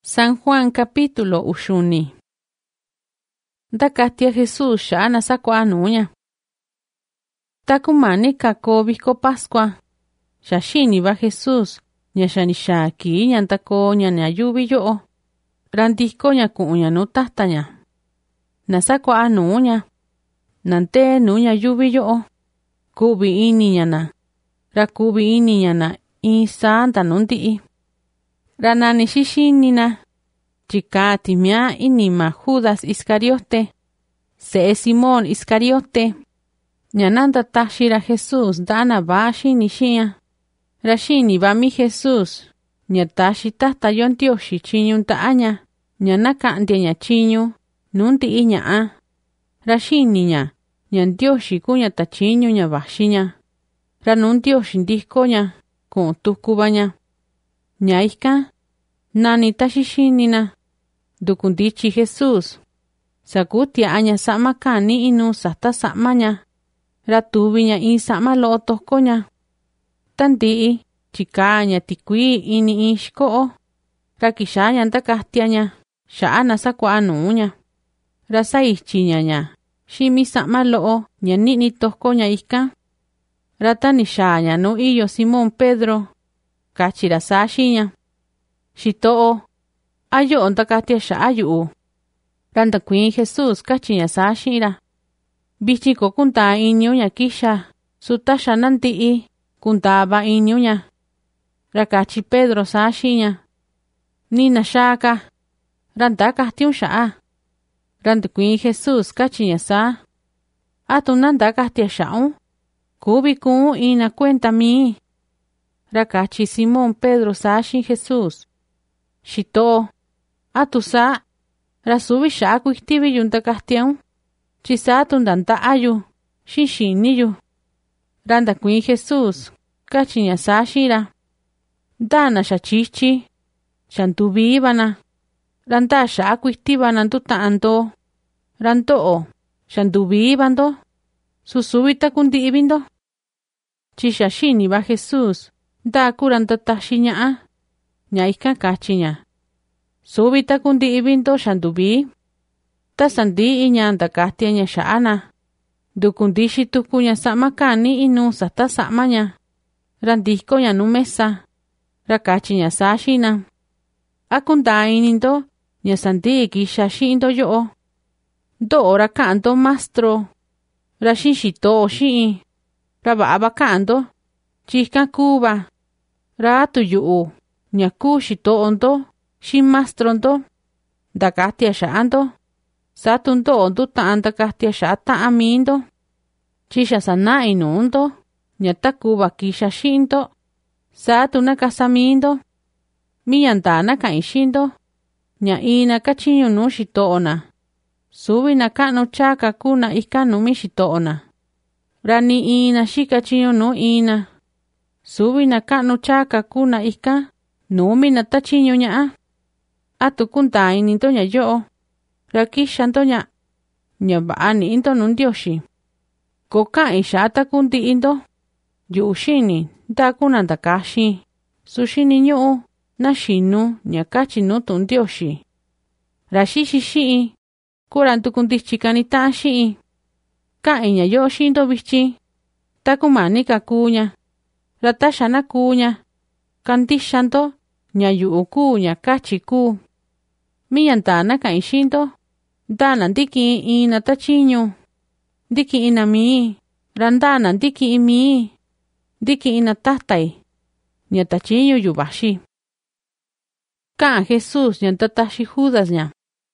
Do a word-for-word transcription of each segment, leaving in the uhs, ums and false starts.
San Juan capítulo uxuni. Ndakatia Jesús xana sakua nuña. Takumani kako viko Pascua. Xaxini va Jesús. Ña xanisha ki ña ntako ña ña yuvi yo'o. Randiko ña ku'un ña nu tata ña. Na sakua nuña. Nante nuña yuvi yo'o. Kuvi ini ña na. Ra kuvi ini ña na in santa nunti'i. Ranani xixinina. Chika timia inima Judas Iscariote. Se Simón Iscariote. Ñananda tashira Jesús dana bashi nishia. Rashini va mi Jesús. Ñatashi tata yontioshi chiñun taaña. Ñanaka antia ña chiñu. Nunti iña a. Rashini ña. Ñantioshi kuña tachiñu ña bashiña. Ranuntioshi ndiko ña. Kun tukubaña. Ñaika. Nani tashishinina. Dukundichi Jesús. Sakutia aña sama kani inu sata samaña. Ratuviña in sama loo tokoña. Tantii. Chikaña tikui ini in shkoo. Rakishaña ntakahtiaña. Shaana sakua nuña. Rasaichiña ña. Shimi sama loo ña nini tokoña ika. Ratanishaña no iyo Simón Pedro. Kachirasashiña. Shitoo. Ayo ontakahtia shaayu. Randa kuin Jesús kachiña sashira. Bichiko kunta inyo ña kisha. Sutasha nantii. Kuntaba inyo ña. Rakachi Pedro sashiña. Nina shaka. Randa kahtiun shaa. Randa kuin Jesús kachiña sa. Atunanda kahtia shaun. Kubi kun ina cuenta mi. Rakachi Simón Pedro sashin Jesús. Shito. Atusa. Rasubi shaku ihtibi yunta kahtiaun. Chisatun danta ayu. Shishiniyu. Randa kuin Jesús. Kachiña sashira. Dana shachichi. Shantubibana. Randa shaku ihtibana tuta ando. Rantoo. Shantubibando. Susubita kundi ibindo. Chishashini va Jesús. Da kuranta tashiña. Ñaika kachiña. Subita kundi ibindo shandubi. Tasandi iñanda kahtiaña shaana. Dukundishi tukuña samakani inu sata samaña. Randiko ña nu mesa. Rakachiña sashina. Akunda inindo. Ña sandi kishashindo yo'o. Do rakando mastro. Rashishito shi'i. Rababa kando. Chika kuba. Ratu yu'u. Ñaku shito ondo. Shin mastrondo. Dakatia shaando. Satundo ondo taanda katia shata amindo. Chisha sana inundo. Ñata kuba kisha shindo. Satuna kasamindo. Miyantana kaishindo. Ña ina kachiñu nu shitoona. Subi na kano chaka kuna ika numi shitoona. Rani ina shika chiñu nu ina. Subi na kano chaka kuna ika. Numi na tachiñu ña. Atu kunta ininto ña yo'o. Rakishanto ña. Ña baani into nundioshi. Koka ishata kundi indo. Yushini. Da kuna ndakashi. Sushini ñu'u. Na shinu. Ña kachinu tundioshi. Rashishi shi'i. Kurantu kundichi kanita shi'i. Ka'i ña yo'o shindo bichi. Takumani kakuña. Ratashana kuña. Kantishanto. Ña yu'u ku ña kachi ku. Miyantana kaishindo. Dana ndiki ina tachiñu. Ndiki ina mi. Randana ndiki imi. Ndiki ina tatai. Ña tachiñu yubashi. Kaa Jesús ña tatashi Judas ña.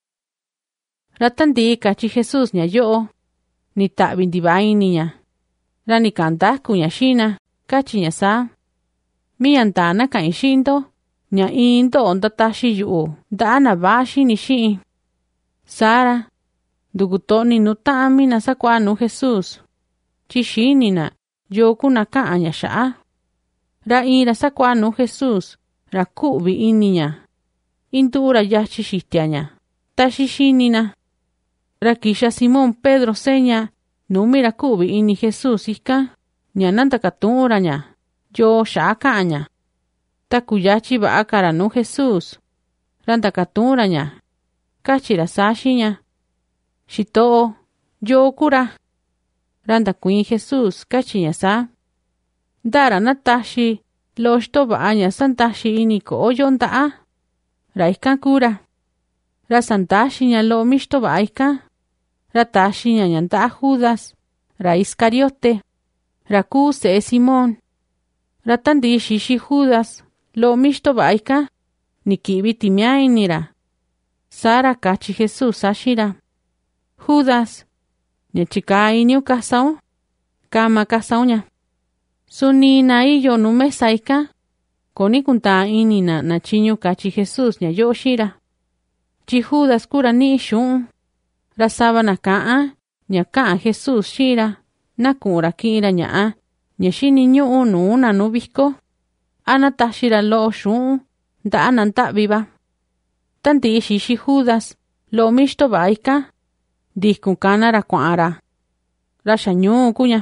Ratandi kachi Jesús ña yo'o. Ni ta'bi ndivaini ña. Rani kandaku ña shina. Kachi ña sa. Miyantana kaishindo. Ña indo onda tashi yu'u. Dana bashi ni shi'i. Sara. Dugutoni nu taami na sakwa nu Jesús. Chishini na. Yoku na kaa ña shaa. Ra ira sakwa nu Jesús. Ra ku'vi ini ña. Indura yachi shitia ña. Tashishini na. Ra kisha Simón Pedro seña. Numi ra ku'vi ini Jesús ika. Ña nanda katura ña. Yo shaa kaa ña. Takuyachi ba'a kara nu Jesús. Randa katura ña. Kachira saxiña. Xito'o, yo kura. Randa kuin Jesus kachiña sa. Dara nataxi lo xtova'a ña santaxi ini ko'o yonda'a. Ra ikan kura. Ra santaxi ña lo mixtova'a ikan. Ra taxi ña ña nda'a Judas. Ra Iscariote. Ra ku se'e Simón. Ra tandi xixi Judas lo mixtova'a ikan. Nikivi timia inira. Sara kachi Jesus saxira. Judas. Ña chika iniu kasaun. Kama kasauña. Suni na iyo nu mesa ikan. Koni kunta inina na chiñu kachi Jesus ña yo xira. Chi Judas kura ni xun. Ra sabana kaan. Ña kaan Jesus xira. Na kura kira ña'a. Ña xini ñu'u nu na nu viko. Ana taxira lo xun. Da ana ntaviva. Tanti xixi Judas. Lo mixtova'a ikan. Dikun kana ra kua'ara. Ra xañu kuña.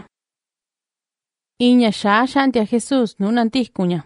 Iña xa xantia Jesus nu nantikuña.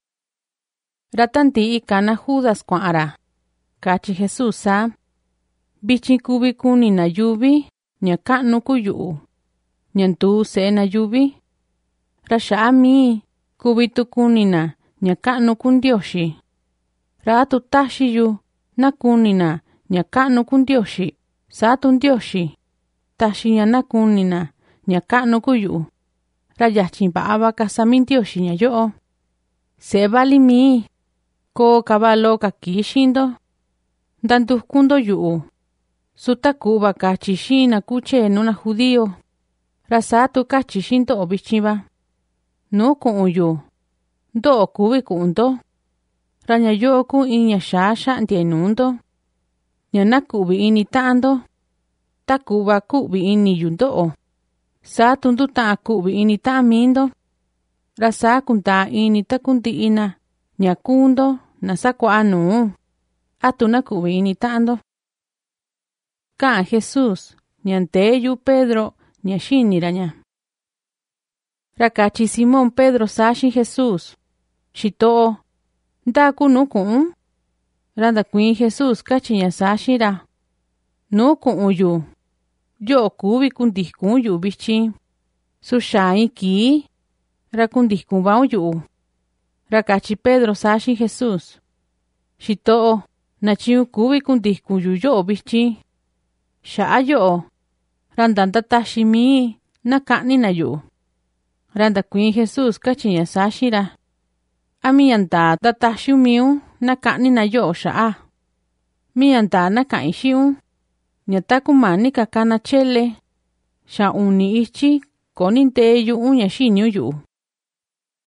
Ra tanti ikana Judas kua'ara. Kachi Jesus sa. Bichin kubi kuni na yuvi. Ña ka'nu kuyu'u. Ñantu se na yuvi. Ra xa mi. Kubi tu kuni na. Ña ka'nu kun Dioxi. Ra tu taxi yu. Na kuni na. Ña ka'nu kun Dioxi. Sa tun Dioxi. Taxi ña na kuni na. Ña ka'nu kuyu'u. Ra yachin ba'ava kasamin Dioxi ña yo'o. Se vali mi. Ko kabalo kaki xindo. Ndandukundo yu'u. Suta kuba kachi xina kuche nuna judío. Ra sa tu kachi xindo obichinba. Nu ku'un yu. Do kubi ku'undo. Ra ña yo'o ku iña xa xantia inundo. Ña na kubi ini ta'ando. Ta kuba kubi ini yundo'o. Sa tundu ta'a kubi ini ta'a mindo. Ra sa kunta ini ta kunti ina. Ña kundo na sa kua'a nu. Atu na kubi ini ta'ando. Kaan Jesus. Ñante yu Pedro. Ña xinira ña. Ra kachi Simón Pedro sa xin Jesus. Xito'o. Nda ku nu ku'un. Randa kuin Jesus kachi ña sa xira. Nu ku'un yu. Yo kubi kundikun yu bichin. Su xain ki. Ra kundikun baun yu. Ra kachi Pedro sa xin Jesus. Xito'o. Na chiu kubi kundikun yu yo bichin. Xa'a yo. Randa nda taxi mi. Na ka'ni na yu. Randa kuin Jesus kachi ña sa xira. Ami anda da taxiu miu. Na ka'ni na yo xa'a. Mi anda na ka'in xiun. Ña takumani kakana chele. Xa uni ichi. Koninte yu uña xiniu yu.